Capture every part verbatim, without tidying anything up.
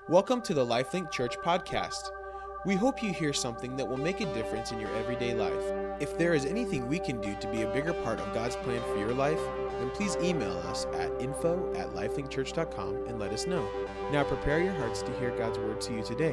Welcome to the LifeLink Church podcast. We hope you hear something that will make a difference in your everyday life. If there is anything we can do to be a bigger part of God's plan for your life, then please email us at info at lifelink church dot com and let us know. Now prepare your hearts to hear God's word to you today.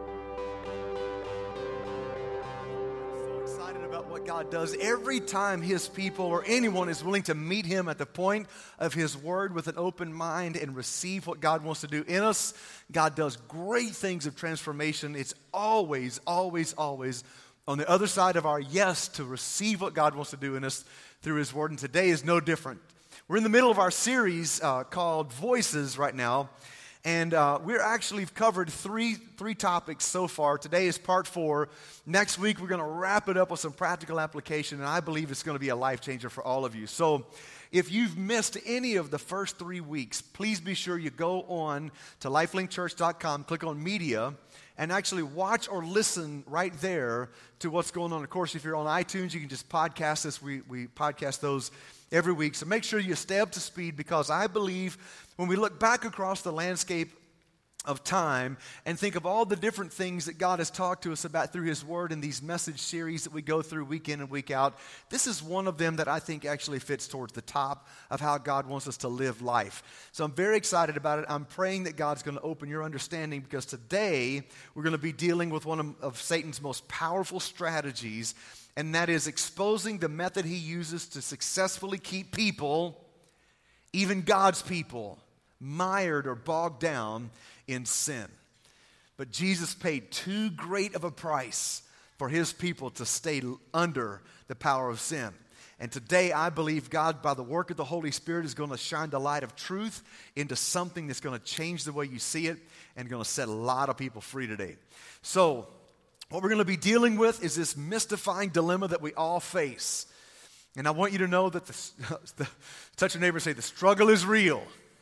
God does every time His people or anyone is willing to meet Him at the point of His word with an open mind and receive what God wants to do in us. God does great things of transformation. It's always, always, always on the other side of our yes to receive what God wants to do in us through His word. And today is no different. We're in the middle of our series uh, called Voices right now. And uh, we're actually covered three three topics so far. Today is part four. Next week, we're going to wrap it up with some practical application, and I believe it's going to be a life changer for all of you. So if you've missed any of the first three weeks, please be sure you go on to lifelink church dot com, click on media, and actually watch or listen right there to what's going on. Of course, if you're on iTunes, you can just podcast this. We, we podcast those every week. So make sure you stay up to speed, because I believe when we look back across the landscape of time and think of all the different things that God has talked to us about through His Word in these message series that we go through week in and week out, this is one of them that I think actually fits towards the top of how God wants us to live life. So I'm very excited about it. I'm praying that God's going to open your understanding, because today we're going to be dealing with one of, of Satan's most powerful strategies, and that is exposing the method he uses to successfully keep people, even God's people, mired or bogged down in sin. But Jesus paid too great of a price for His people to stay under the power of sin. And today I believe God, by the work of the Holy Spirit, is going to shine the light of truth into something that's going to change the way you see it and going to set a lot of people free today. So what we're going to be dealing with is this mystifying dilemma that we all face. And I want you to know that the, the touch your neighbor and say, the struggle is real.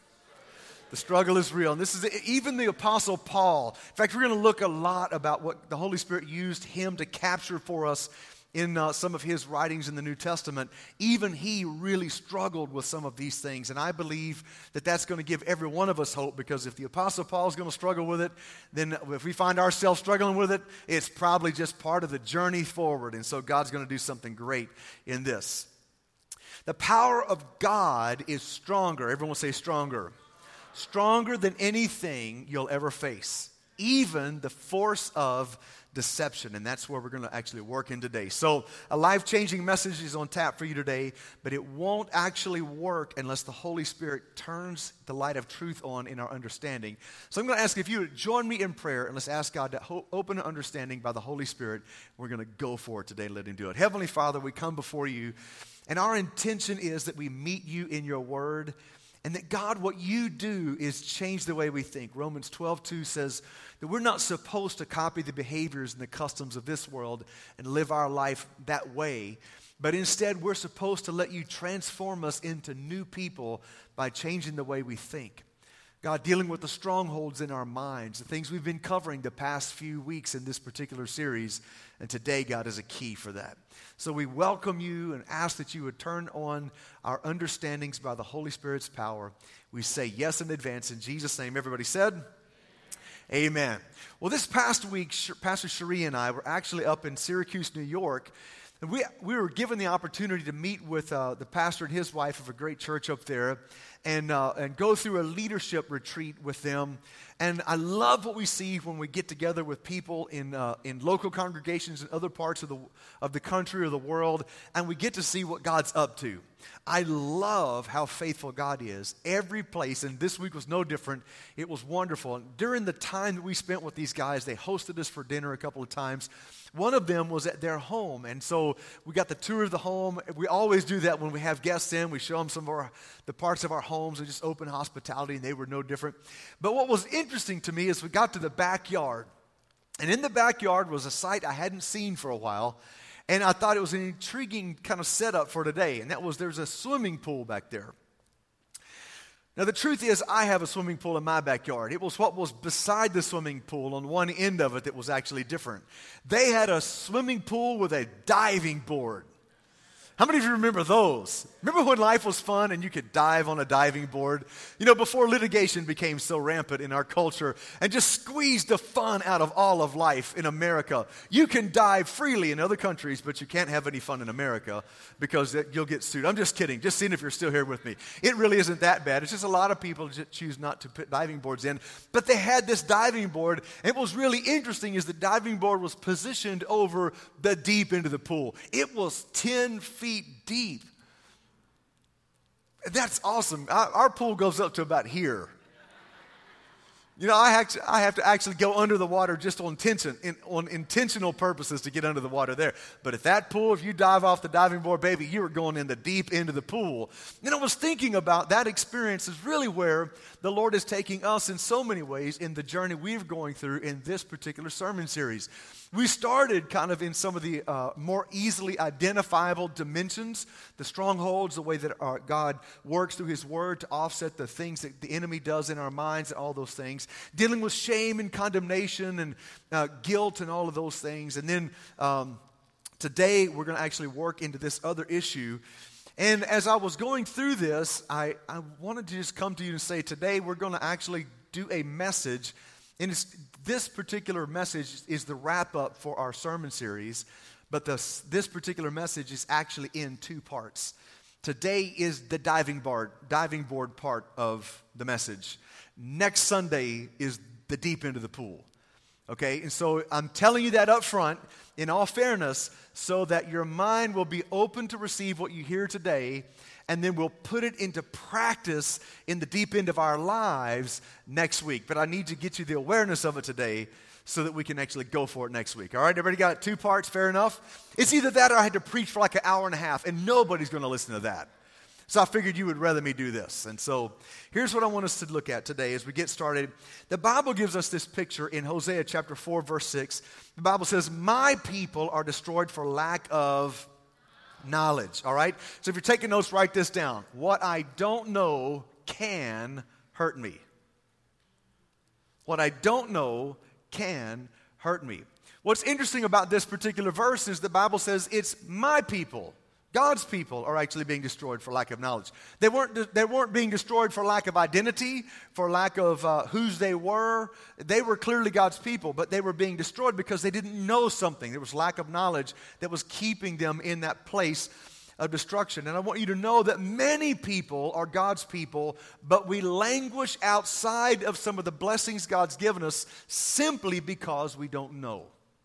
The struggle is real. And this is even the Apostle Paul. In fact, we're going to look a lot about what the Holy Spirit used him to capture for us in uh, some of his writings in the New Testament. Even he really struggled with some of these things. And I believe that that's going to give every one of us hope, because if the Apostle Paul is going to struggle with it, then if we find ourselves struggling with it, it's probably just part of the journey forward. And so God's going to do something great in this. The power of God is stronger. Everyone say stronger. Stronger than anything you'll ever face, even the force of deception. And that's where we're going to actually work in today. So a life-changing message is on tap for you today, but it won't actually work unless the Holy Spirit turns the light of truth on in our understanding. So I'm going to ask if you would join me in prayer, and let's ask God to ho- open an understanding by the Holy Spirit. We're going to go for it today. Let Him do it. Heavenly Father, we come before You, and our intention is that we meet You in Your Word. And that, God, what You do is change the way we think. Romans twelve two says that we're not supposed to copy the behaviors and the customs of this world and live our life that way. But instead, we're supposed to let You transform us into new people by changing the way we think. God, dealing with the strongholds in our minds, the things we've been covering the past few weeks in this particular series. And today, God, is a key for that. So we welcome You and ask that You would turn on our understandings by the Holy Spirit's power. We say yes in advance in Jesus' name. Everybody said? Amen. Amen. Well, this past week, Pastor Cherie and I were actually up in Syracuse, New York. And we, we were given the opportunity to meet with uh, the pastor and his wife of a great church up there and, uh, and go through a leadership retreat with them. And I love what we see when we get together with people in uh, in local congregations in other parts of the of the country or the world, and we get to see what God's up to. I love how faithful God is every place, and this week was no different. It was wonderful. And during the time that we spent with these guys, they hosted us for dinner a couple of times. One of them was at their home, and so we got the tour of the home. We always do that when we have guests in. We show them some of our, the parts of our homes and just open hospitality, and they were no different. But what was interesting to me is we got to the backyard, and in the backyard was a sight I hadn't seen for a while, and I thought it was an intriguing kind of setup for today, and that was there's a swimming pool back there. Now, the truth is, I have a swimming pool in my backyard. It was what was beside the swimming pool on one end of it that was actually different. They had a swimming pool with a diving board. How many of you remember those? Remember when life was fun and you could dive on a diving board? You know, before litigation became so rampant in our culture and just squeezed the fun out of all of life in America. You can dive freely in other countries, but you can't have any fun in America because you'll get sued. I'm just kidding. Just seeing if you're still here with me. It really isn't that bad. It's just a lot of people just choose not to put diving boards in. But they had this diving board. And what was really interesting is the diving board was positioned over the deep end of the pool. It was ten feet deep. That's awesome. Our, our pool goes up to about here. You know, I have to, I have to actually go under the water just on intention, in, on intentional purposes to get under the water there. But at that pool, if you dive off the diving board, baby, you are going in the deep end of the pool. And I was thinking about that experience is really where the Lord is taking us in so many ways in the journey we're going through in this particular sermon series. We started kind of in some of the uh, more easily identifiable dimensions, the strongholds, the way that our God works through His Word to offset the things that the enemy does in our minds and all those things, dealing with shame and condemnation and uh, guilt and all of those things. And then um, today we're going to actually work into this other issue. And as I was going through this, I, I wanted to just come to you and say today we're going to actually do a message. And it's, this particular message is the wrap-up for our sermon series, but this, this particular message is actually in two parts. Today is the diving board, diving board part of the message. Next Sunday is the deep end of the pool. Okay, and so I'm telling you that up front, in all fairness, so that your mind will be open to receive what you hear today, and then we'll put it into practice in the deep end of our lives next week. But I need to get you the awareness of it today so that we can actually go for it next week. All right, everybody got two parts, fair enough? It's either that or I had to preach for like an hour and a half, and nobody's going to listen to that. So I figured you would rather me do this. And so here's what I want us to look at today as we get started. The Bible gives us this picture in Hosea chapter four, verse six. The Bible says, "My people are destroyed for lack of knowledge." All right? So if you're taking notes, write this down. What I don't know can hurt me. What I don't know can hurt me. What's interesting about this particular verse is the Bible says it's my people. God's people are actually being destroyed for lack of knowledge. They weren't, they weren't being destroyed for lack of identity, for lack of uh, whose they were. They were clearly God's people, but they were being destroyed because they didn't know something. There was lack of knowledge that was keeping them in that place of destruction. And I want you to know that many people are God's people, but we languish outside of some of the blessings God's given us simply because we don't know.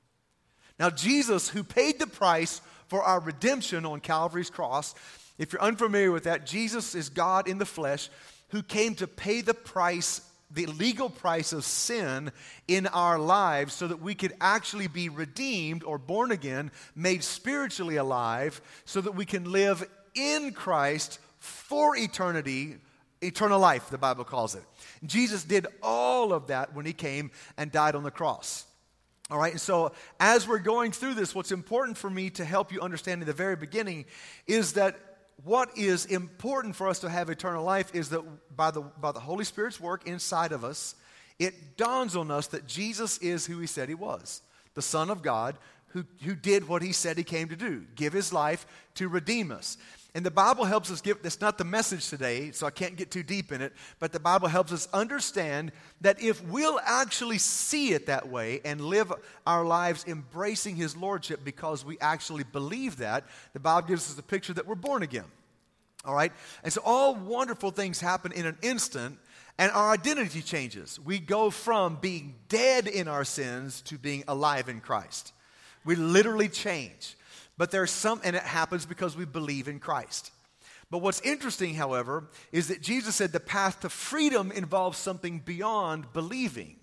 Now, Jesus, who paid the price for our redemption on Calvary's cross, if you're unfamiliar with that, Jesus is God in the flesh who came to pay the price, the legal price of sin in our lives so that we could actually be redeemed or born again, made spiritually alive, so that we can live in Christ for eternity, eternal life, the Bible calls it. Jesus did all of that when He came and died on the cross. All right, and so as we're going through this, what's important for me to help you understand in the very beginning is that what is important for us to have eternal life is that by the, by the Holy Spirit's work inside of us, it dawns on us that Jesus is who He said He was, the Son of God who, who did what He said He came to do, give His life to redeem us. And the Bible helps us give, that's not the message today, so I can't get too deep in it, but the Bible helps us understand that if we'll actually see it that way and live our lives embracing His Lordship because we actually believe that, the Bible gives us the picture that we're born again. All right? And so all wonderful things happen in an instant, and our identity changes. We go from being dead in our sins to being alive in Christ. We literally change. But there's some, and it happens because we believe in Christ. But what's interesting, however, is that Jesus said the path to freedom involves something beyond believing.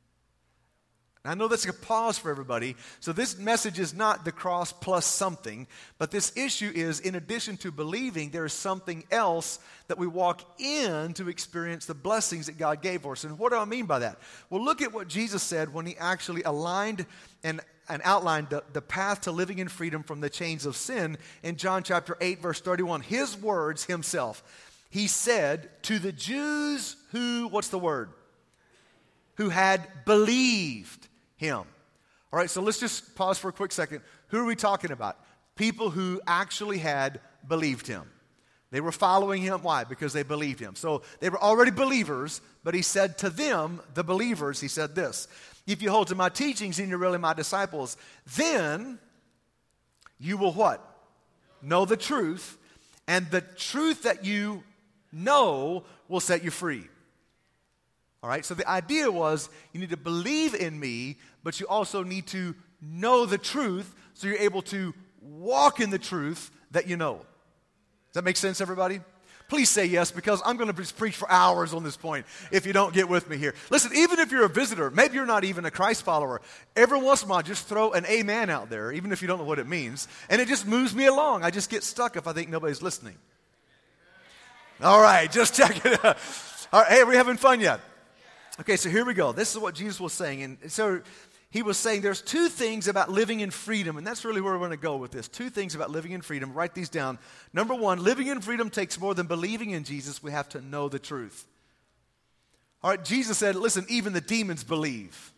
I know that's a pause for everybody. So this message is not the cross plus something, but this issue is, in addition to believing, there is something else that we walk in to experience the blessings that God gave us. And what do I mean by that? Well, look at what Jesus said when He actually aligned and and outlined the, the path to living in freedom from the chains of sin in John chapter eight, verse thirty-one. His words Himself. He said to the Jews who, what's the word? Who had believed Him. All right, so let's just pause for a quick second. Who are we talking about? People who actually had believed him. They were following him. Why? Because they believed him. So they were already believers, but he said to them, the believers, he said this, if you hold to my teachings and you're really my disciples, then you will what? Know the truth, and the truth that you know will set you free. All right, so the idea was you need to believe in me, but you also need to know the truth so you're able to walk in the truth that you know. Does that make sense, everybody? Please say yes, because I'm going to just preach for hours on this point if you don't get with me here. Listen, even if you're a visitor, maybe you're not even a Christ follower, every once in a while just throw an amen out there, even if you don't know what it means, and it just moves me along. I just get stuck if I think nobody's listening. All right, just check it out. All right, hey, are we having fun yet? Okay, so here we go. This is what Jesus was saying. And so he was saying there's two things about living in freedom, and that's really where we're going to go with this. Two things about living in freedom. Write these down. Number one, living in freedom takes more than believing in Jesus. We have to know the truth. All right, Jesus said, listen, even the demons believe.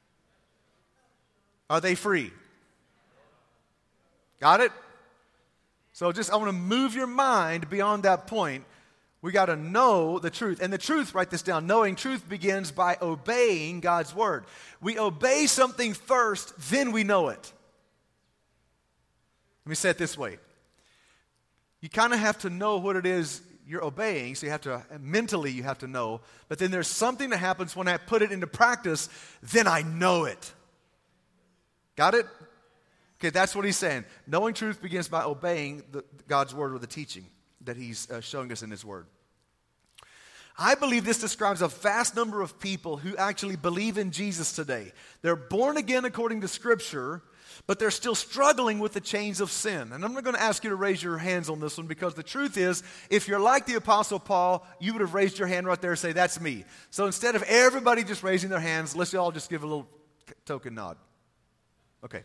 Are they free? Got it? So just I want to move your mind beyond that point. We got to know the truth. And the truth, write this down, knowing truth begins by obeying God's word. We obey something first, then we know it. Let me say it this way. You kind of have to know what it is you're obeying, so you have to, mentally you have to know, but then there's something that happens when I put it into practice, then I know it. Got it? Okay, that's what he's saying. Knowing truth begins by obeying the, God's word or the teaching that he's uh, showing us in his word. I believe this describes a vast number of people who actually believe in Jesus today. They're born again according to Scripture, but they're still struggling with the chains of sin. And I'm not going to ask you to raise your hands on this one, because the truth is, if you're like the Apostle Paul, you would have raised your hand right there and say, that's me. So instead of everybody just raising their hands, let's all just give a little token nod. Okay.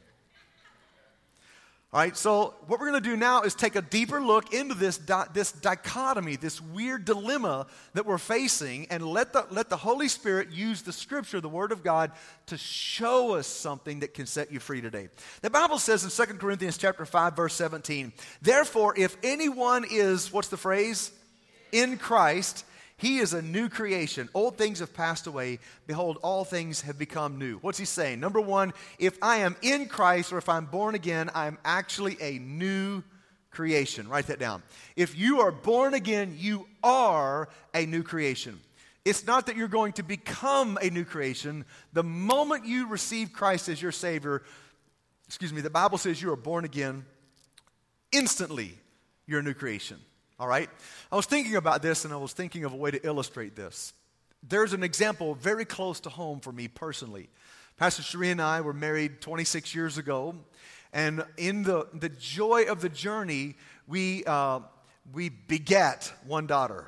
All right, so what we're going to do now is take a deeper look into this, di- this dichotomy, this weird dilemma that we're facing, and let the, let the Holy Spirit use the Scripture, the Word of God, to show us something that can set you free today. The Bible says in Second Corinthians chapter five, verse seventeen, therefore, if anyone is, what's the phrase? In Christ, he is a new creation. Old things have passed away. Behold, all things have become new. What's he saying? Number one, if I am in Christ or if I'm born again, I'm actually a new creation. Write that down. If you are born again, you are a new creation. It's not that you're going to become a new creation. The moment you receive Christ as your Savior, excuse me, the Bible says you are born again. Instantly, you're a new creation. All right? I was thinking about this, and I was thinking of a way to illustrate this. There's an example very close to home for me personally. Pastor Cherie and I were married twenty-six years ago, and in the, the joy of the journey, we, uh, we begat one daughter.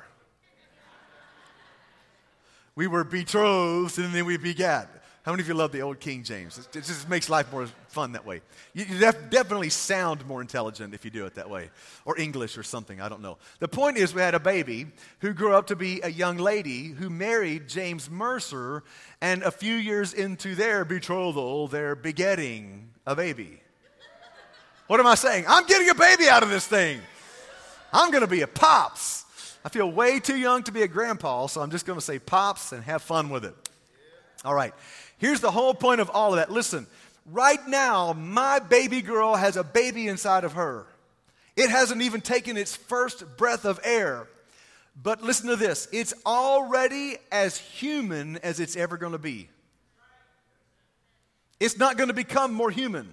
We were betrothed, and then we begat. How many of you love the old King James? It just makes life more fun that way. You def- definitely sound more intelligent if you do it that way. Or English or something, I don't know. The point is we had a baby who grew up to be a young lady who married James Mercer, and a few years into their betrothal, they're begetting a baby. What am I saying? I'm getting a baby out of this thing. I'm going to be a pops. I feel way too young to be a grandpa, so I'm just going to say pops and have fun with it. All right. Here's the whole point of all of that. Listen, right now, my baby girl has a baby inside of her. It hasn't even taken its first breath of air. But listen to this. It's already as human as it's ever going to be. It's not going to become more human.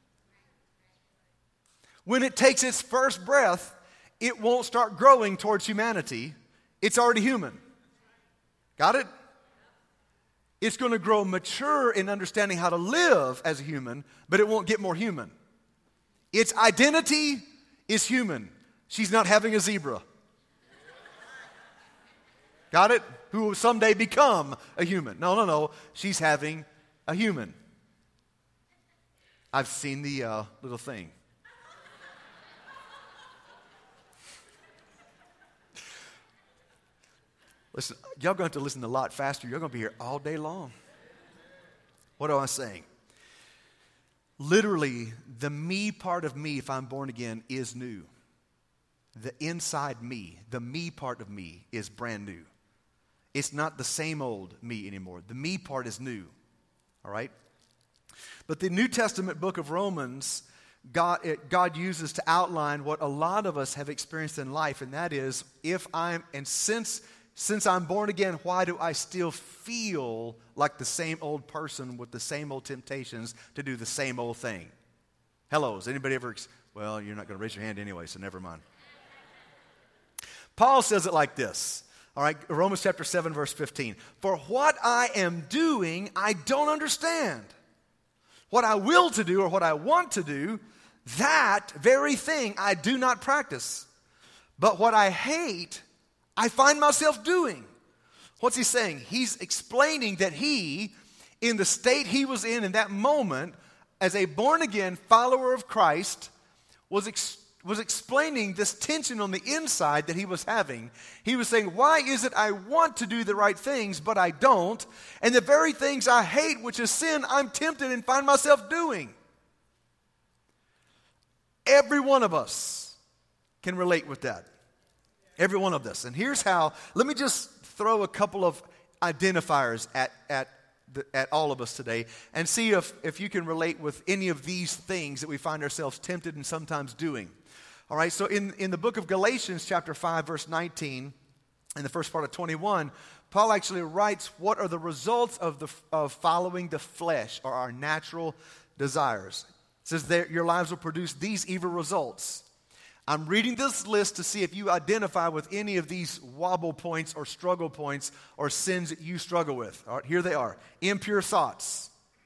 When it takes its first breath, it won't start growing towards humanity. It's already human. Got it? It's going to grow mature in understanding how to live as a human, but it won't get more human. Its identity is human. She's not having a zebra. Got it? Who will someday become a human. No, no, no. She's having a human. I've seen the uh, little thing. Listen, y'all going to have to listen a lot faster. You're going to be here all day long. What am I saying? Literally, the me part of me, if I'm born again, is new. the inside me, the me part of me, is brand new. It's not the same old me anymore. The me part is new. All right? But the New Testament book of Romans, God, it, God uses to outline what a lot of us have experienced in life, and that is, if I'm, and since, since I'm born again, why do I still feel like the same old person with the same old temptations to do the same old thing? Hello, has anybody ever, ex- well, you're not going to raise your hand anyway, so never mind. Paul says it like this. All right, Romans chapter seven, verse fifteen. For what I am doing, I don't understand. What I will to do or what I want to do, that very thing I do not practice. But what I hate, I find myself doing. What's he saying? He's explaining that he, in the state he was in in that moment, as a born-again follower of Christ, was explaining was explaining this tension on the inside that he was having. He was saying, why is it I want to do the right things, but I don't? And the very things I hate, which is sin, I'm tempted and find myself doing. Every one of us can relate with that. Every one of us. And here's how, let me just throw a couple of identifiers at, at, the, at all of us today and see if, if you can relate with any of these things that we find ourselves tempted and sometimes doing. All right, so in, in the book of Galatians, chapter five, verse nineteen, in the first part of twenty-one, Paul actually writes what are the results of, the, of following the flesh or our natural desires. It says that your lives will produce these evil results. I'm reading this list to see if you identify with any of these wobble points or struggle points or sins that you struggle with. All right, here they are. Impure thoughts.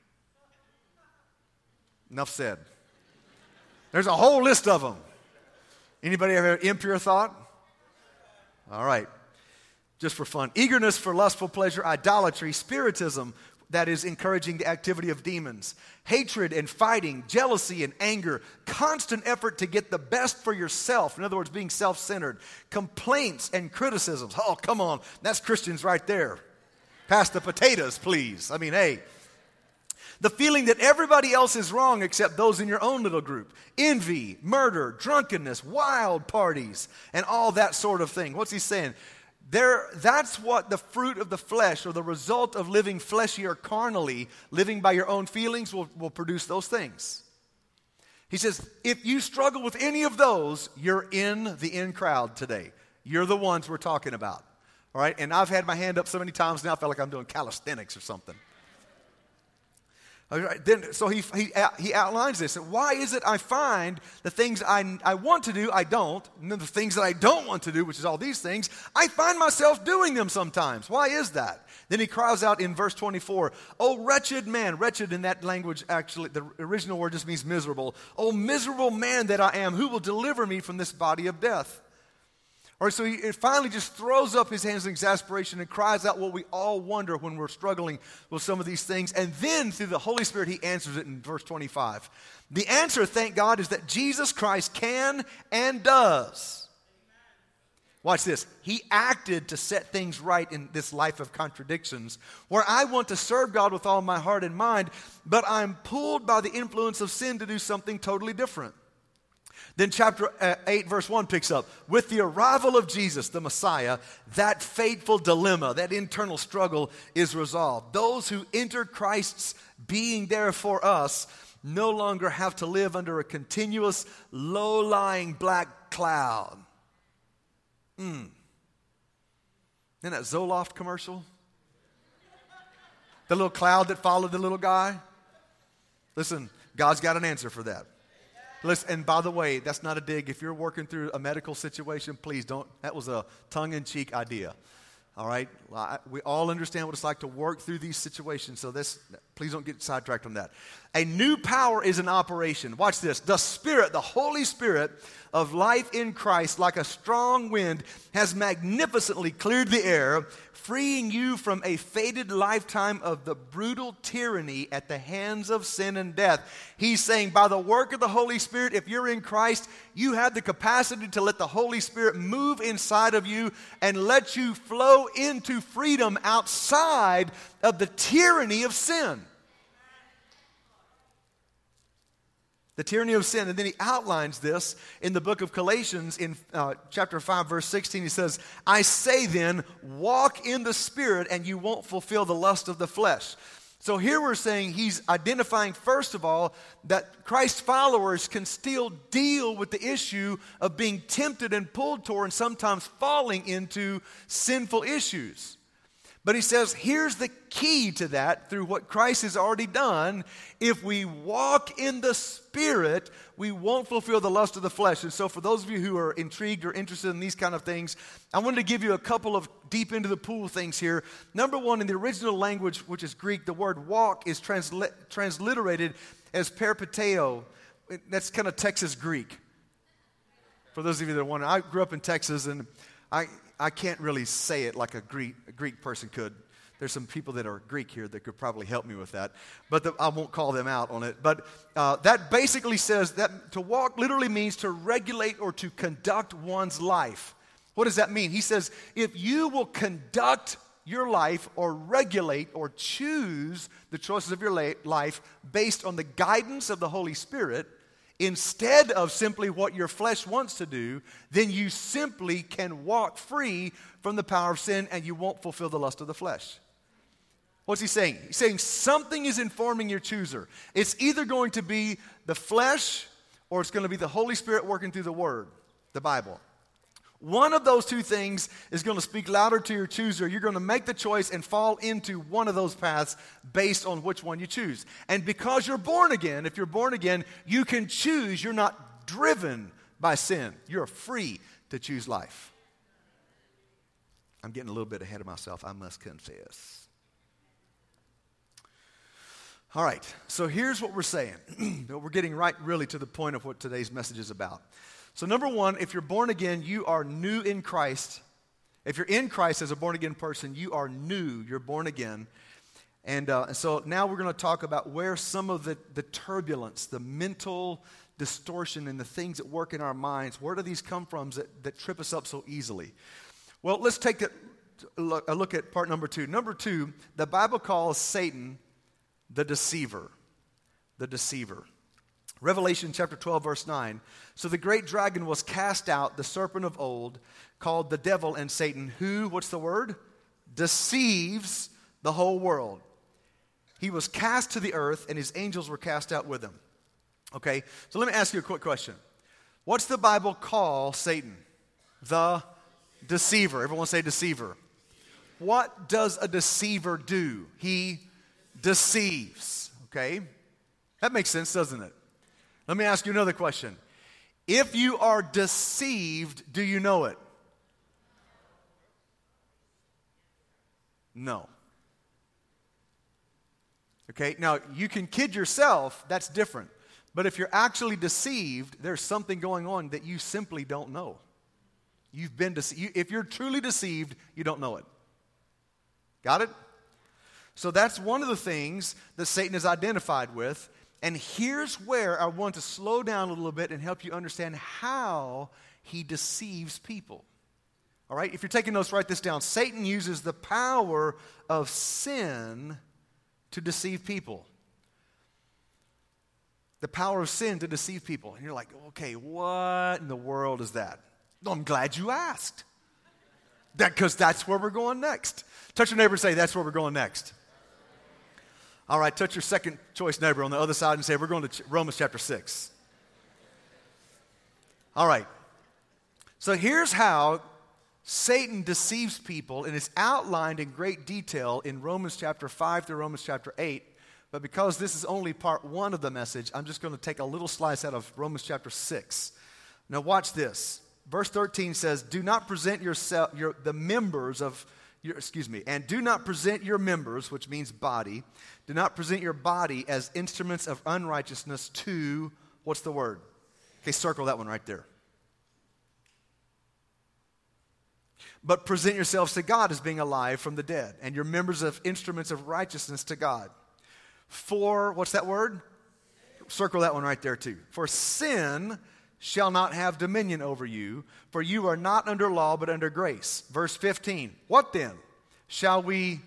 Enough said. There's a whole list of them. Anybody have an impure thought? All right. Just for fun. Eagerness for lustful pleasure, idolatry, spiritism, that is encouraging the activity of demons. Hatred and fighting, jealousy and anger, constant effort to get the best for yourself. In other words, being self-centered. Complaints and criticisms. Oh, come on. That's Christians right there. Pass the potatoes, please. I mean, hey. The feeling that everybody else is wrong except those in your own little group. Envy, murder, drunkenness, wild parties, and all that sort of thing. What's he saying? There, that's what the fruit of the flesh or the result of living fleshy or carnally, living by your own feelings will, will produce those things. He says, if you struggle with any of those, you're in the in crowd today. You're the ones we're talking about. All right? And I've had my hand up so many times now, I feel like I'm doing calisthenics or something. All right, then, so he, he, he outlines this. Why is it I find the things I, I want to do, I don't, and then the things that I don't want to do, which is all these things, I find myself doing them sometimes. Why is that? Then he cries out in verse twenty-four, "Oh, wretched man." Wretched in that language, actually, the original word just means miserable. "Oh, miserable man that I am, who will deliver me from this body of death?" All right, so he finally just throws up his hands in exasperation and cries out what we all wonder when we're struggling with some of these things. And then through the Holy Spirit, he answers it in verse twenty-five. The answer, thank God, is that Jesus Christ can and does. Watch this. He acted to set things right in this life of contradictions where I want to serve God with all my heart and mind, but I'm pulled by the influence of sin to do something totally different. Then chapter eight, verse one picks up. With the arrival of Jesus, the Messiah, that fateful dilemma, that internal struggle is resolved. Those who enter Christ's being there for us no longer have to live under a continuous, low-lying black cloud. Mm. Isn't that Zoloft commercial? The little cloud that followed the little guy? Listen, God's got an answer for that. Listen, and by the way, that's not a dig. If you're working through a medical situation, please don't. That was a tongue-in-cheek idea. All right? We all understand what it's like to work through these situations, so this, please don't get sidetracked on that. A new power is in operation. Watch this. The Spirit, the Holy Spirit of life in Christ, like a strong wind, has magnificently cleared the air, freeing you from a fated lifetime of the brutal tyranny at the hands of sin and death. He's saying by the work of the Holy Spirit, if you're in Christ, you have the capacity to let the Holy Spirit move inside of you and let you flow into freedom outside of the tyranny of sin. The tyranny of sin. And then he outlines this in the book of Galatians in uh, chapter five, verse sixteen. He says, I say then, walk in the Spirit and you won't fulfill the lust of the flesh. So here we're saying he's identifying, first of all, that Christ's followers can still deal with the issue of being tempted and pulled toward and sometimes falling into sinful issues. But he says, here's the key to that through what Christ has already done. If we walk in the Spirit, we won't fulfill the lust of the flesh. And so for those of you who are intrigued or interested in these kind of things, I wanted to give you a couple of deep into the pool things here. Number one, in the original language, which is Greek, the word walk is transli- transliterated as peripateo. That's kind of Texas Greek. For those of you that are wondering, I grew up in Texas, and I... I can't really say it like a Greek, a Greek person could. There's some people that are Greek here that could probably help me with that. But the, I won't call them out on it. But uh, that basically says that to walk literally means to regulate or to conduct one's life. What does that mean? He says, if you will conduct your life or regulate or choose the choices of your la- life based on the guidance of the Holy Spirit, instead of simply what your flesh wants to do, then you simply can walk free from the power of sin and you won't fulfill the lust of the flesh. What's he saying? He's saying something is informing your chooser. It's either going to be the flesh or it's going to be the Holy Spirit working through the Word, the Bible. One of those two things is going to speak louder to your chooser. You're going to make the choice and fall into one of those paths based on which one you choose. And because you're born again, if you're born again, you can choose. You're not driven by sin. You're free to choose life. I'm getting a little bit ahead of myself, I must confess. All right, so here's what we're saying. We're getting right really to the point of what today's message is about. So number one, if you're born again, you are new in Christ. If you're in Christ as a born-again person, you are new. You're born again. And, uh, and so now we're going to talk about where some of the, the turbulence, the mental distortion and the things that work in our minds, where do these come from that, that trip us up so easily? Well, let's take a look, a look at part number two. Number two, the Bible calls Satan the deceiver. The deceiver. Revelation chapter twelve, verse nine. So the great dragon was cast out, the serpent of old, called the devil and Satan, who, what's the word? Deceives the whole world. He was cast to the earth, and his angels were cast out with him. Okay, so let me ask you a quick question. What's the Bible call Satan? The deceiver. Everyone say deceiver. What does a deceiver do? He deceives. Okay, that makes sense, doesn't it? Let me ask you another question. If you are deceived, do you know it? No. Okay, now you can kid yourself, that's different. But if you're actually deceived, there's something going on that you simply don't know. You've been deceived. If you're truly deceived, you don't know it. Got it? So that's one of the things that Satan is identified with. And here's where I want to slow down a little bit and help you understand how he deceives people. All right? If you're taking notes, write this down. Satan uses the power of sin to deceive people. The power of sin to deceive people. And you're like, okay, what in the world is that? No, I'm glad you asked. That because that's where we're going next. Touch your neighbor and say, that's where we're going next. All right, touch your second choice neighbor on the other side and say, we're going to Romans chapter six. All right. So here's how Satan deceives people, and it's outlined in great detail in Romans chapter five through Romans chapter eight. But because this is only part one of the message, I'm just going to take a little slice out of Romans chapter six. Now watch this. Verse thirteen says, do not present yourself, your, the members of Your, excuse me, and do not present your members, which means body, do not present your body as instruments of unrighteousness to, what's the word? Okay, circle that one right there. But present yourselves to God as being alive from the dead, and your members of instruments of righteousness to God. For, what's that word? Circle that one right there too. For sin shall not have dominion over you, for you are not under law, but under grace. Verse fifteen, what then? Shall we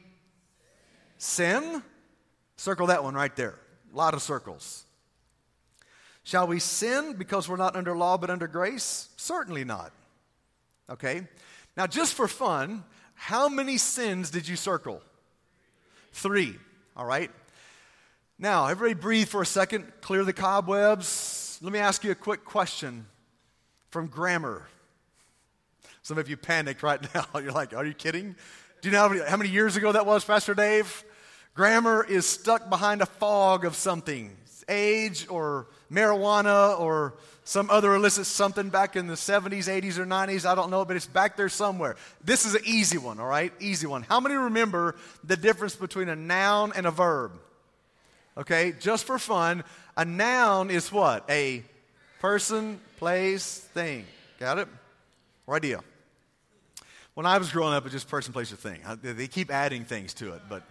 sin? Circle that one right there. A lot of circles. Shall we sin because we're not under law but under grace? Certainly not. Okay? Now, just for fun, how many sins did you circle? Three. All right? Now, everybody breathe for a second. Clear the cobwebs. Let me ask you a quick question from grammar. Some of you panicked right now. You're like, are you kidding? Do you know how many, how many years ago that was, Pastor Dave? Grammar is stuck behind a fog of something. Age or marijuana or some other illicit something back in the seventies, eighties, or nineties. I don't know, but it's back there somewhere. This is an easy one, all right? Easy one. How many remember the difference between a noun and a verb? Okay, just for fun, a noun is what? A person, place, thing. Got it? Right deal. When I was growing up, it was just person, place, or thing. They keep adding things to it, but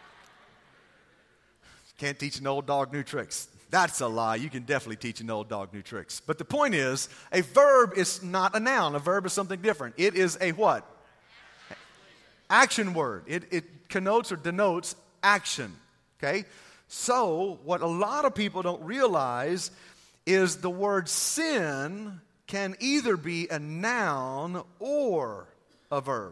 can't teach an old dog new tricks. That's a lie. You can definitely teach an old dog new tricks. But the point is, a verb is not a noun. A verb is something different. It is a what? Action word. It, it connotes or denotes action. Okay? So, what a lot of people don't realize is the word sin can either be a noun or a verb.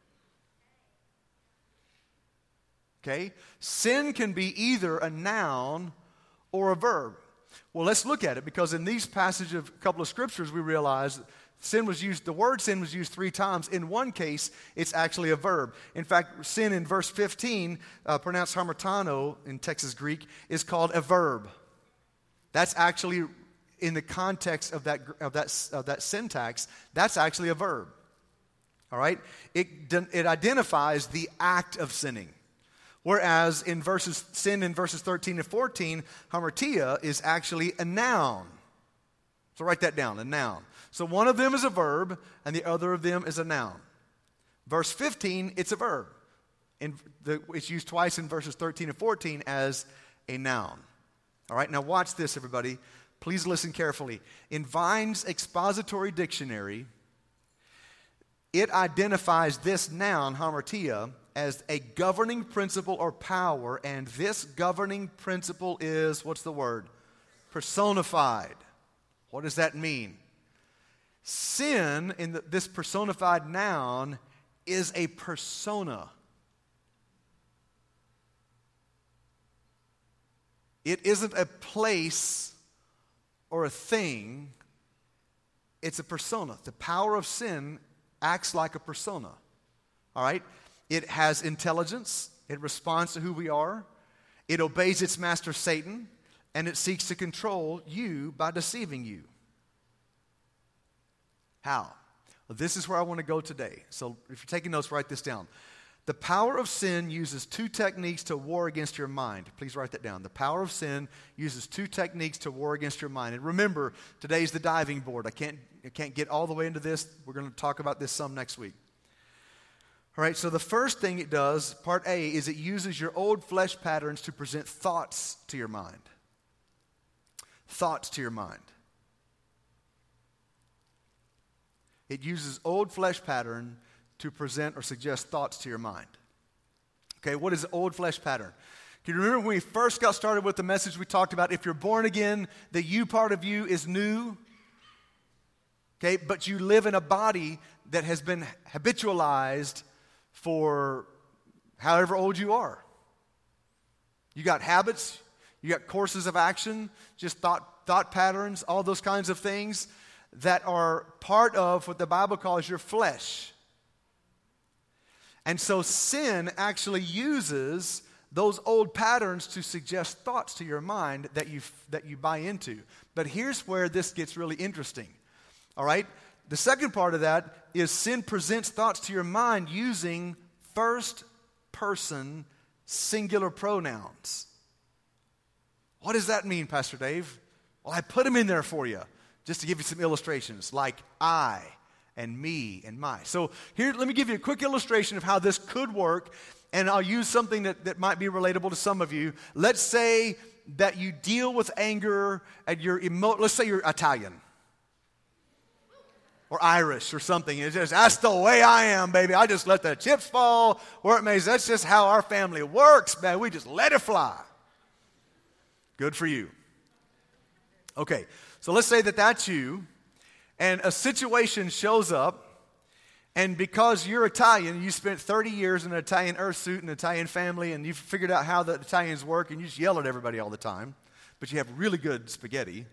Okay? Sin can be either a noun or a verb. Well, let's look at it, because in these passages of a couple of scriptures, we realize sin was used, the word sin was used three times. In one case, it's actually a verb. In fact, sin in verse fifteen, uh, pronounced hamartano in Texas Greek, is called a verb. That's actually, in the context of that, of that, of that syntax, that's actually a verb. All right? It, it identifies the act of sinning. Whereas in verses, sin in verses thirteen and fourteen, hamartia is actually a noun. So write that down, a noun. So one of them is a verb, and the other of them is a noun. Verse fifteen, it's a verb. In the, it's used twice in verses thirteen and fourteen as a noun. All right, now watch this, everybody. Please listen carefully. In Vine's expository dictionary, it identifies this noun, hamartia, as a governing principle or power, and this governing principle is, what's the word? Personified. What does that mean? Sin, in the, this personified noun, is a persona. It isn't a place or a thing. It's a persona. The power of sin acts like a persona. All right? It has intelligence. It responds to who we are. It obeys its master, Satan, and it seeks to control you by deceiving you. How? Well, this is where I want to go today. So if you're taking notes, write this down. The power of sin uses two techniques to war against your mind. Please write that down. The power of sin uses two techniques to war against your mind. And remember, today's the diving board. I can't, I can't get all the way into this. We're going to talk about this some next week. All right, so the first thing it does, part A, is it uses your old flesh patterns to present thoughts to your mind. Thoughts to your mind. It uses old flesh pattern to present or suggest thoughts to your mind. Okay, what is the old flesh pattern? Can you remember when we first got started with the message we talked about, if you're born again, the you part of you is new? Okay, but you live in a body that has been habitualized for however old you are. You got habits, you got courses of action, just thought, thought patterns, all those kinds of things that are part of what the Bible calls your flesh. And so sin actually uses those old patterns to suggest thoughts to your mind that you that you buy into. But here's where this gets really interesting. All right? The second part of that is sin presents thoughts to your mind using first-person singular pronouns. What does that mean, Pastor Dave? Well, I put them in there for you just to give you some illustrations, like I and me and my. So here, let me give you a quick illustration of how this could work, and I'll use something that, that might be relatable to some of you. Let's say that you deal with anger and you're emo- let's say you're Italian or Irish or something. It's just, that's the way I am, baby. I just let the chips fall where it may. That's just how our family works, man. We just let it fly. Good for you. Okay, so let's say that that's you, and a situation shows up, and because you're Italian, you spent thirty years in an Italian earth suit and an Italian family, and you've figured out how the Italians work, and you just yell at everybody all the time, but you have really good spaghetti.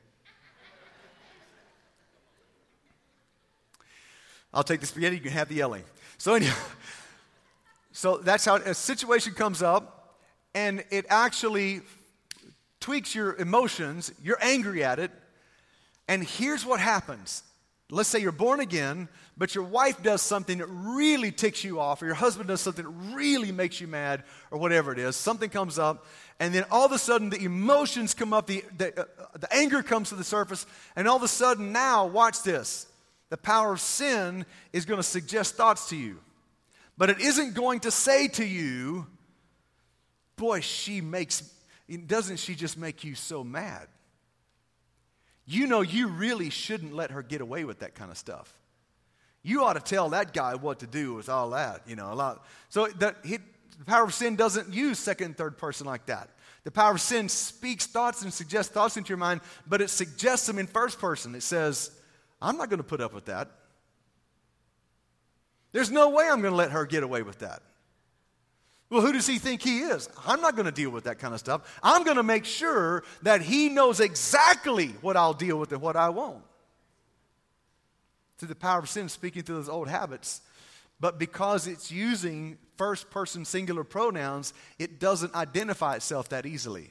I'll take the spaghetti, you can have the yelling. So anyway, so that's how a situation comes up, and it actually tweaks your emotions. You're angry at it, and here's what happens. Let's say you're born again, but your wife does something that really ticks you off, or your husband does something that really makes you mad, or whatever it is. Something comes up, and then all of a sudden the emotions come up, the, the, uh, the anger comes to the surface, and all of a sudden now, watch this. The power of sin is going to suggest thoughts to you. But it isn't going to say to you, boy, she makes, doesn't she just make you so mad? You know you really shouldn't let her get away with that kind of stuff. You ought to tell that guy what to do with all that, you know. A lot. So the, he, the power of sin doesn't use second and third person like that. The power of sin speaks thoughts and suggests thoughts into your mind, but it suggests them in first person. It says, I'm not going to put up with that. There's no way I'm going to let her get away with that. Well, who does he think he is? I'm not going to deal with that kind of stuff. I'm going to make sure that he knows exactly what I'll deal with and what I won't. Through the power of sin speaking through those old habits. But because it's using first person singular pronouns, it doesn't identify itself that easily.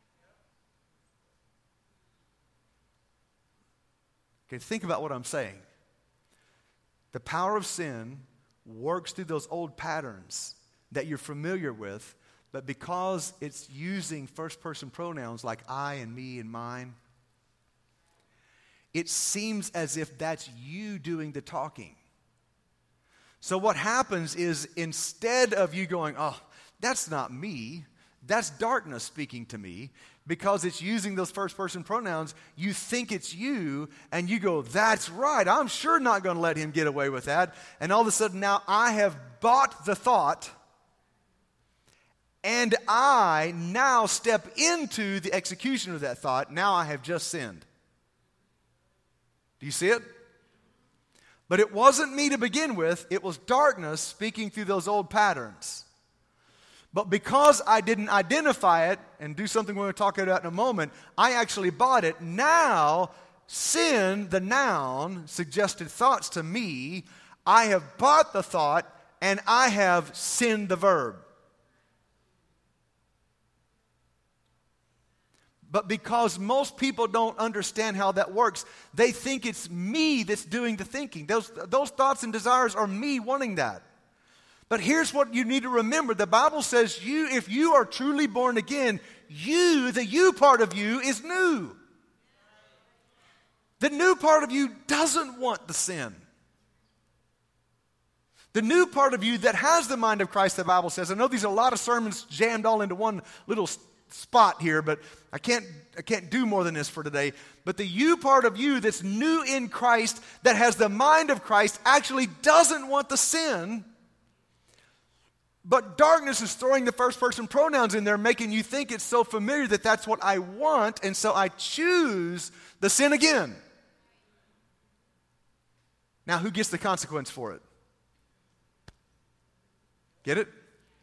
Okay, think about what I'm saying. The power of sin works through those old patterns that you're familiar with, but because it's using first-person pronouns like I and me and mine, it seems as if that's you doing the talking. So what happens is instead of you going, oh, that's not me, that's darkness speaking to me, because it's using those first-person pronouns, you think it's you, and you go, that's right, I'm sure not going to let him get away with that. And all of a sudden now I have bought the thought, and I now step into the execution of that thought. Now I have just sinned. Do you see it? But it wasn't me to begin with. It was darkness speaking through those old patterns. But because I didn't identify it and do something we're going to talk about in a moment, I actually bought it. Now, sin, the noun, suggested thoughts to me. I have bought the thought, and I have sinned the verb. But because most people don't understand how that works, they think it's me that's doing the thinking. Those, those thoughts and desires are me wanting that. But here's what you need to remember. The Bible says you, if you are truly born again, you, the you part of you, is new. The new part of you doesn't want the sin. The new part of you that has the mind of Christ, the Bible says. I know these are a lot of sermons jammed all into one little spot here, but I can't, I can't do more than this for today. But the you part of you that's new in Christ, that has the mind of Christ, actually doesn't want the sin. But darkness is throwing the first person pronouns in there, making you think it's so familiar that that's what I want, and so I choose the sin again. Now, who gets the consequence for it? Get it?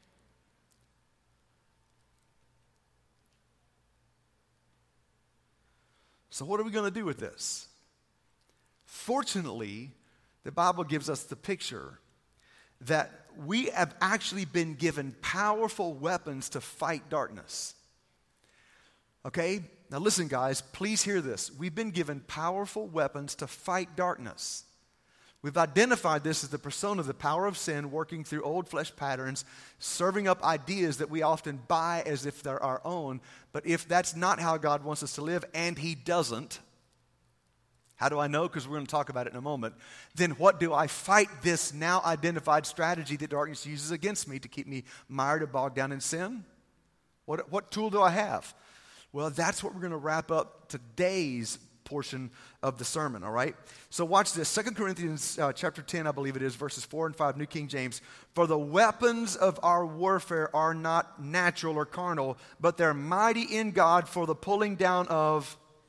So what are we going to do with this? Fortunately, the Bible gives us the picture that we have actually been given powerful weapons to fight darkness. Okay? Now listen, guys, please hear this. We've been given powerful weapons to fight darkness. We've identified this as the persona of the power of sin working through old flesh patterns, serving up ideas that we often buy as if they're our own. But if that's not how God wants us to live, and He doesn't, how do I know? Because we're going to talk about it in a moment. Then what do I fight this now identified strategy that darkness uses against me to keep me mired or bogged down in sin? What, what tool do I have? Well, that's what we're going to wrap up today's portion of the sermon, all right? So watch this. Second Corinthians uh, chapter ten, I believe it is, verses four and five, New King James. For the weapons of our warfare are not natural or carnal, but they're mighty in God for the pulling down of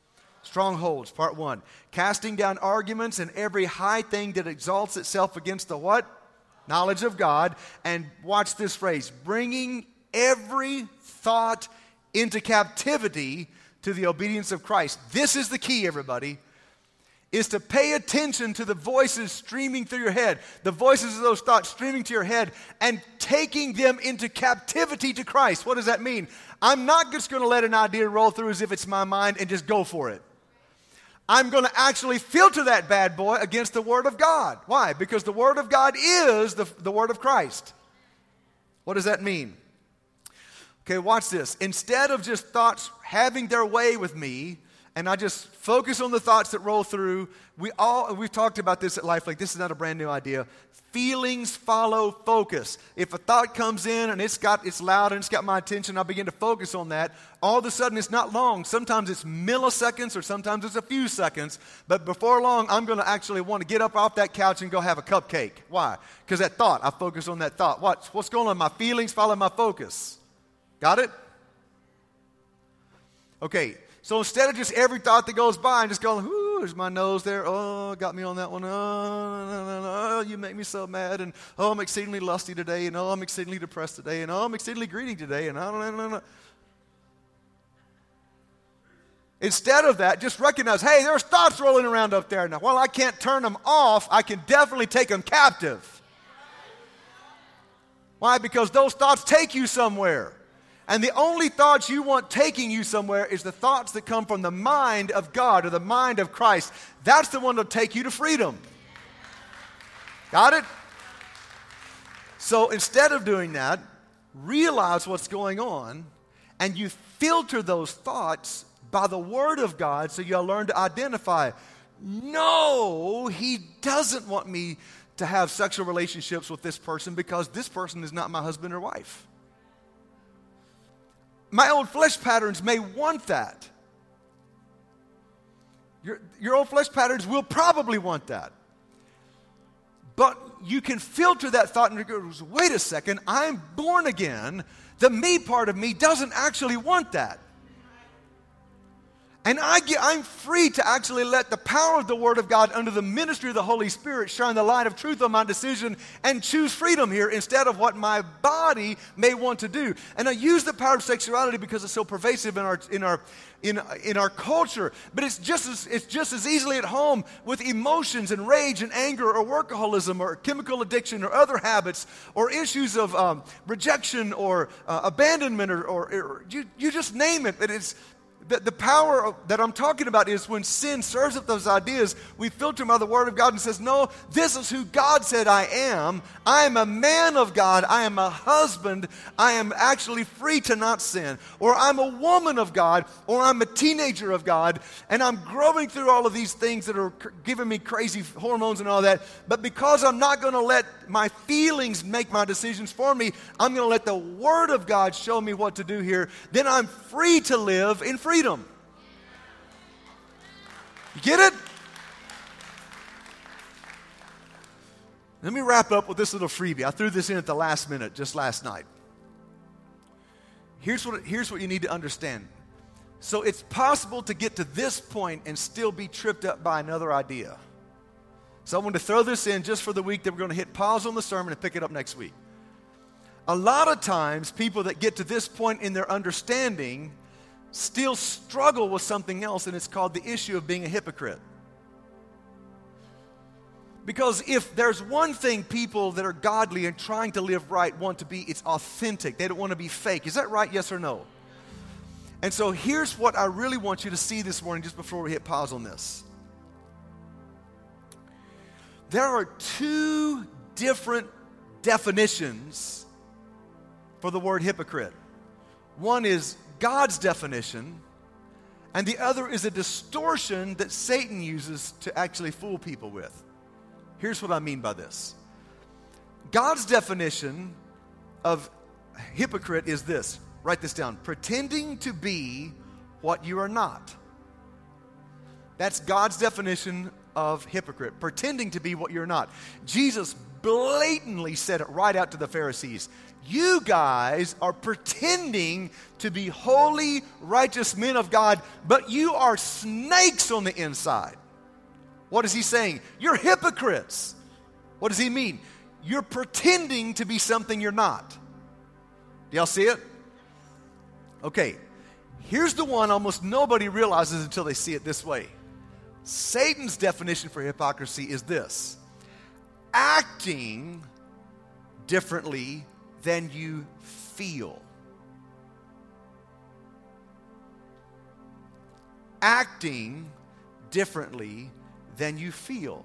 Strongholds, part one. Casting down arguments and every high thing that exalts itself against the what? Knowledge of God. And watch this phrase. Bringing every thought into captivity to the obedience of Christ. This is the key, everybody, is to pay attention to the voices streaming through your head, the voices of those thoughts streaming to your head, and taking them into captivity to Christ. What does that mean? I'm not just going to let an idea roll through as if it's my mind and just go for it. I'm going to actually filter that bad boy against the Word of God. Why? Because the Word of God is the, the Word of Christ. What does that mean? Okay, watch this. Instead of just thoughts having their way with me, and I just focus on the thoughts that roll through, we all, we've talked about this at LifeLink. This is not a brand new idea. Feelings follow focus. If a thought comes in and it's got, it's loud and it's got my attention, I begin to focus on that. All of a sudden, it's not long. Sometimes it's milliseconds or sometimes it's a few seconds. But before long, I'm going to actually want to get up off that couch and go have a cupcake. Why? Because that thought, I focus on that thought. What, what's going on? My feelings follow my focus. Got it? Okay. So instead of just every thought that goes by and just going, ooh, there's my nose there. Oh, got me on that one. Oh, no, no, no. Oh, you make me so mad. And oh, I'm exceedingly lusty today. And oh, I'm exceedingly depressed today. And oh, I'm exceedingly greedy today. And oh, no, no, no. Instead of that, just recognize, hey, there's thoughts rolling around up there. Now, while I can't turn them off, I can definitely take them captive. Why? Because those thoughts take you somewhere. And the only thoughts you want taking you somewhere is the thoughts that come from the mind of God or the mind of Christ. That's the one that'll take you to freedom. Got it? So instead of doing that, realize what's going on, and you filter those thoughts by the Word of God so you'll learn to identify, no, He doesn't want me to have sexual relationships with this person because this person is not my husband or wife. My old flesh patterns may want that. Your, your old flesh patterns will probably want that. But you can filter that thought and go, wait a second, I'm born again. The me part of me doesn't actually want that. And I get, I'm free to actually let the power of the Word of God under the ministry of the Holy Spirit shine the light of truth on my decision and choose freedom here instead of what my body may want to do. And I use the power of sexuality because it's so pervasive in our in our in in our culture. But it's just as it's just as easily at home with emotions and rage and anger or workaholism or chemical addiction or other habits or issues of um, rejection or uh, abandonment or, or, or you you just name it. It is. The, the power of, that I'm talking about is when sin serves up those ideas, we filter them by the Word of God and says, no, this is who God said I am. I am a man of God. I am a husband. I am actually free to not sin. Or I'm a woman of God. Or I'm a teenager of God. And I'm growing through all of these things that are giving me crazy hormones and all that. But because I'm not going to let my feelings make my decisions for me, I'm going to let the Word of God show me what to do here. Then I'm free to live in freedom. Freedom. You get it? Let me wrap up with this little freebie. I threw this in at the last minute, just last night. Here's what, here's what you need to understand. So it's possible to get to this point and still be tripped up by another idea. So I want to throw this in just for the week that we're going to hit pause on the sermon and pick it up next week. A lot of times, people that get to this point in their understanding still struggle with something else, and it's called the issue of being a hypocrite. Because if there's one thing people that are godly and trying to live right want to be, it's authentic. They don't want to be fake. Is that right? Yes or no? And so here's what I really want you to see this morning just before we hit pause on this. There are two different definitions for the word hypocrite. One is God's definition, and the other is a distortion that Satan uses to actually fool people with. Here's what I mean by this. God's definition of hypocrite is this. Write this down. Pretending to be what you are not. That's God's definition of hypocrite. Pretending to be what you're not. Jesus blatantly said it right out to the Pharisees. You guys are pretending to be holy, righteous men of God, but you are snakes on the inside. What is he saying? You're hypocrites. What does he mean? You're pretending to be something you're not. Do y'all see it? Okay, here's the one almost nobody realizes until they see it this way. Satan's definition for hypocrisy is this: acting differently than you feel. Acting differently than you feel.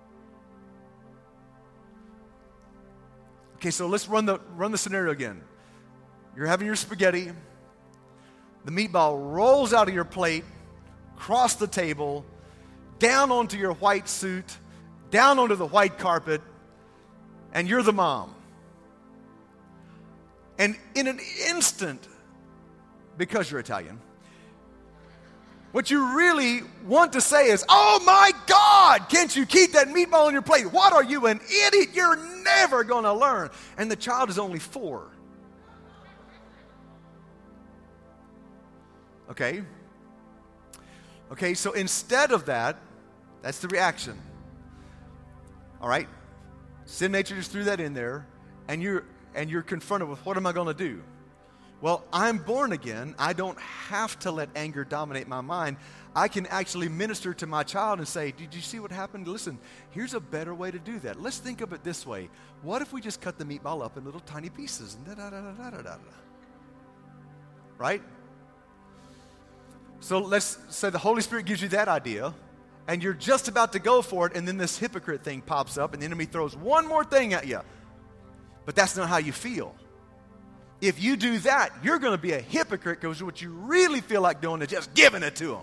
Okay, so let's run the run the scenario again. You're having your spaghetti. The meatball rolls out of your plate, across the table, down onto your white suit, down onto the white carpet, and you're the mom. And in an instant, because you're Italian, what you really want to say is, oh my God, can't you keep that meatball on your plate? What are you, an idiot? You're never going to learn. And the child is only four. Okay? Okay, so instead of that, that's the reaction. All right? Sin nature just threw that in there, and you're and you're confronted with, what am I going to do? Well, I'm born again. I don't have to let anger dominate my mind. I can actually minister to my child and say, did you see what happened? Listen, here's a better way to do that. Let's think of it this way. What if we just cut the meatball up in little tiny pieces? And da, da, da, da, da, da. Right? So let's say the Holy Spirit gives you that idea, and you're just about to go for it, and then this hypocrite thing pops up, and the enemy throws one more thing at you. But that's not how you feel. If you do that, you're going to be a hypocrite, because what you really feel like doing is just giving it to them.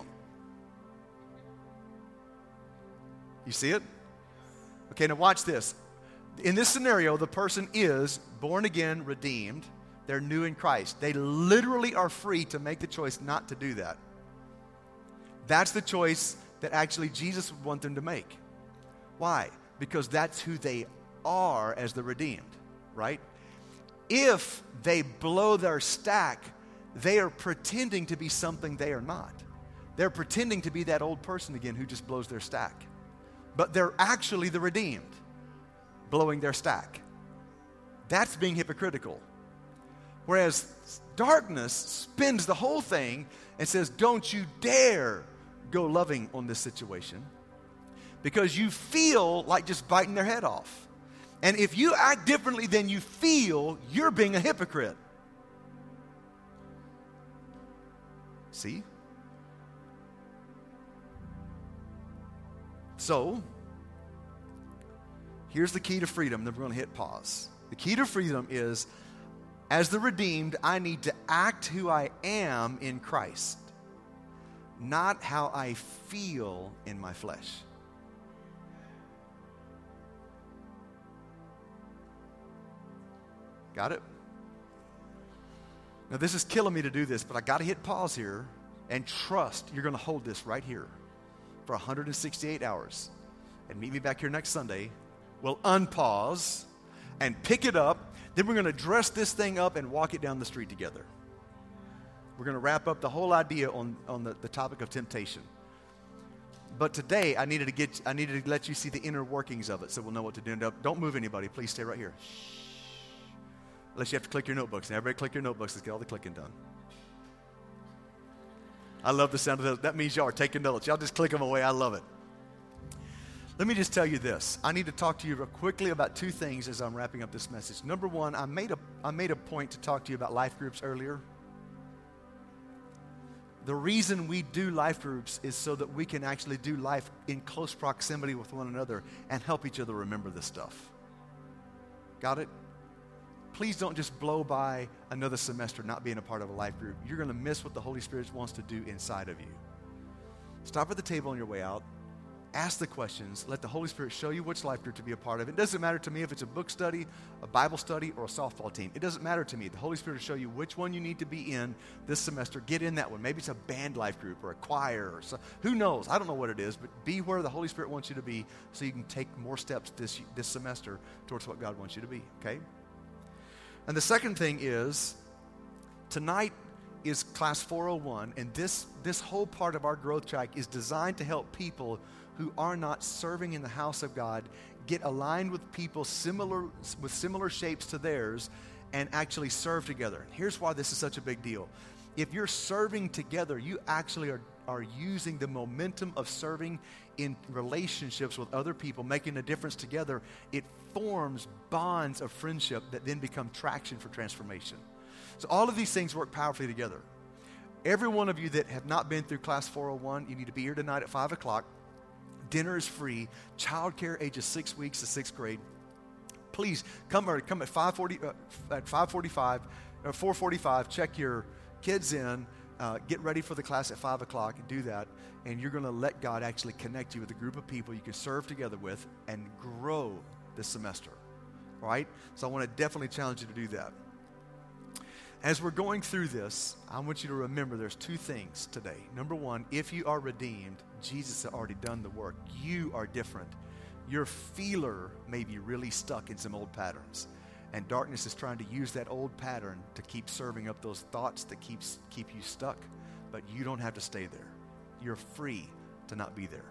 You see it? Okay, now watch this. In this scenario, the person is born again, redeemed. They're new in Christ. They literally are free to make the choice not to do that. That's the choice that actually Jesus would want them to make. Why? Because that's who they are as the redeemed, right? If they blow their stack, they are pretending to be something they are not. They're pretending to be that old person again who just blows their stack. But they're actually the redeemed, blowing their stack. That's being hypocritical. Whereas darkness spins the whole thing and says, don't you dare go loving on this situation, because you feel like just biting their head off. And if you act differently than you feel, you're being a hypocrite. See? So, here's the key to freedom. Then we're going to hit pause. The key to freedom is, as the redeemed, I need to act who I am in Christ, not how I feel in my flesh. Got it? Now, this is killing me to do this, but I got to hit pause here and trust you're going to hold this right here for one hundred sixty-eight hours. And meet me back here next Sunday. We'll unpause and pick it up. Then we're going to dress this thing up and walk it down the street together. We're going to wrap up the whole idea on, on the, the topic of temptation. But today, I needed to get, I needed to let you see the inner workings of it so we'll know what to do. Don't move anybody. Please stay right here. Shh. Unless you have to click your notebooks. Now, everybody click your notebooks. Let's get all the clicking done. I love the sound of those. That means y'all are taking notes. Y'all just click them away. I love it. Let me just tell you this. I need to talk to you real quickly about two things as I'm wrapping up this message. Number one, I made a, I made a point to talk to you about life groups earlier. The reason we do life groups is so that we can actually do life in close proximity with one another and help each other remember this stuff. Got it? Please don't just blow by another semester not being a part of a life group. You're going to miss what the Holy Spirit wants to do inside of you. Stop at the table on your way out. Ask the questions. Let the Holy Spirit show you which life group to be a part of. It doesn't matter to me if it's a book study, a Bible study, or a softball team. It doesn't matter to me. The Holy Spirit will show you which one you need to be in this semester. Get in that one. Maybe it's a band life group or a choir or so. Who knows? I don't know what it is, but be where the Holy Spirit wants you to be so you can take more steps this, this semester towards what God wants you to be, okay? And the second thing is, tonight is class four oh one, and this, this whole part of our growth track is designed to help people who are not serving in the house of God get aligned with people similar with similar shapes to theirs and actually serve together. Here's why this is such a big deal. If you're serving together, you actually are, are using the momentum of serving in relationships with other people, making a difference together. It forms bonds of friendship that then become traction for transformation. So all of these things work powerfully together. Every one of you that have not been through class four oh one, you need to be here tonight at five o'clock. Dinner is free. Childcare ages six weeks to sixth grade. Please come or come at five forty uh, at five forty-five or four forty-five. Check your kids in. Uh, get ready for the class at five o'clock and do that. And you're going to let God actually connect you with a group of people you can serve together with and grow this semester. All right? So I want to definitely challenge you to do that. As we're going through this, I want you to remember there's two things today. Number one, if you are redeemed, Jesus has already done the work. You are different. Your feeler may be really stuck in some old patterns, and darkness is trying to use that old pattern to keep serving up those thoughts that keeps keep you stuck, but you don't have to stay there. You're free to not be there.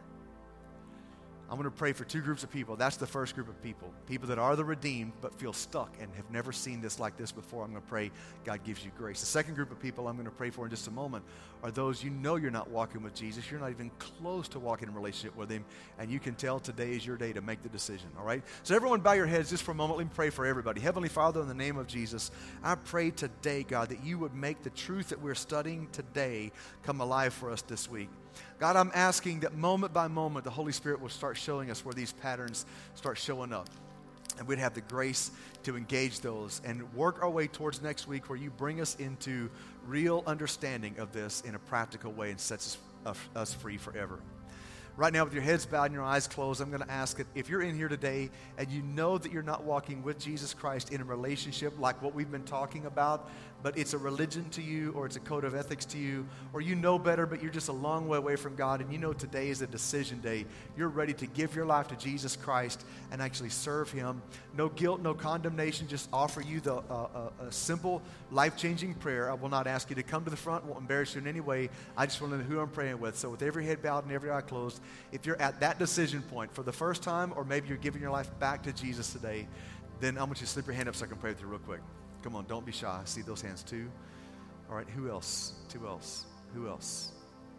I'm going to pray for two groups of people. That's the first group of people. People that are the redeemed but feel stuck and have never seen this like this before. I'm going to pray God gives you grace. The second group of people I'm going to pray for in just a moment are those you know you're not walking with Jesus. You're not even close to walking in a relationship with Him, and you can tell today is your day to make the decision, all right? So everyone bow your heads just for a moment. Let me pray for everybody. Heavenly Father, in the name of Jesus, I pray today, God, that you would make the truth that we're studying today come alive for us this week. God, I'm asking that moment by moment, the Holy Spirit will start showing us where these patterns start showing up. And we'd have the grace to engage those and work our way towards next week where you bring us into real understanding of this in a practical way and sets us, uh, us free forever. Right now, with your heads bowed and your eyes closed, I'm going to ask that if you're in here today and you know that you're not walking with Jesus Christ in a relationship like what we've been talking about, but it's a religion to you or it's a code of ethics to you, or you know better but you're just a long way away from God and you know today is a decision day, you're ready to give your life to Jesus Christ and actually serve Him. No guilt, no condemnation, just offer you the uh, uh, a simple, life-changing prayer. I will not ask you to come to the front, won't embarrass you in any way. I just want to know who I'm praying with. So with every head bowed and every eye closed, if you're at that decision point for the first time, or maybe you're giving your life back to Jesus today, then I want you to slip your hand up so I can pray with you real quick. Come on, don't be shy. I see those hands too. All right, who else? Who else? Who else?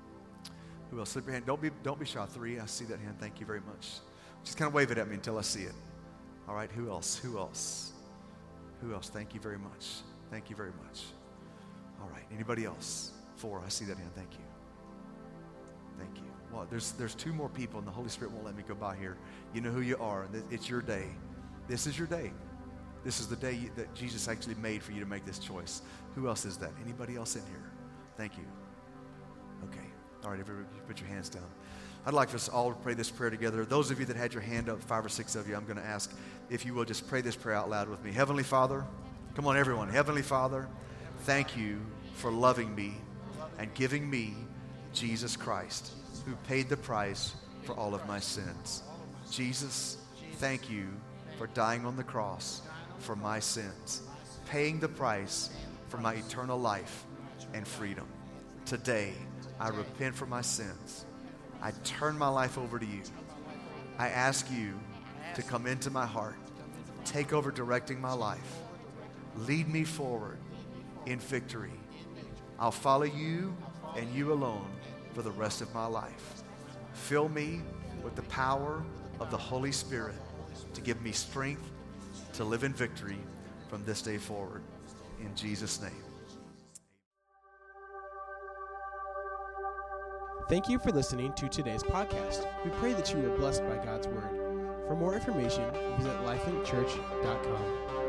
Who else? Slip your hand. Don't be, don't be shy. Three, I see that hand. Thank you very much. Just kind of wave it at me until I see it. All right, who else? Who else? Who else? Thank you very much. Thank you very much. All right, anybody else? Four, I see that hand. Thank you. Thank you. Well, there's there's two more people, and the Holy Spirit won't let me go by here. You know who you are, and it's your day. This is your day. This is the day you, that Jesus actually made for you to make this choice. Who else is that? Anybody else in here? Thank you. Okay. All right, everybody, put your hands down. I'd like for us all to pray this prayer together. Those of you that had your hand up, five or six of you, I'm going to ask if you will just pray this prayer out loud with me. Heavenly Father, come on, everyone. Heavenly Father, thank you for loving me and giving me Jesus Christ, who paid the price for all of my sins. Jesus, thank you for dying on the cross for my sins, paying the price for my eternal life and freedom. Today, I repent for my sins. I turn my life over to you. I ask you to come into my heart, take over directing my life, lead me forward in victory. I'll follow you and you alone for the rest of my life. Fill me with the power of the Holy Spirit to give me strength to live in victory from this day forward. In Jesus' name. Thank you for listening to today's podcast. We pray that you were blessed by God's Word. For more information, visit lifelink church dot com.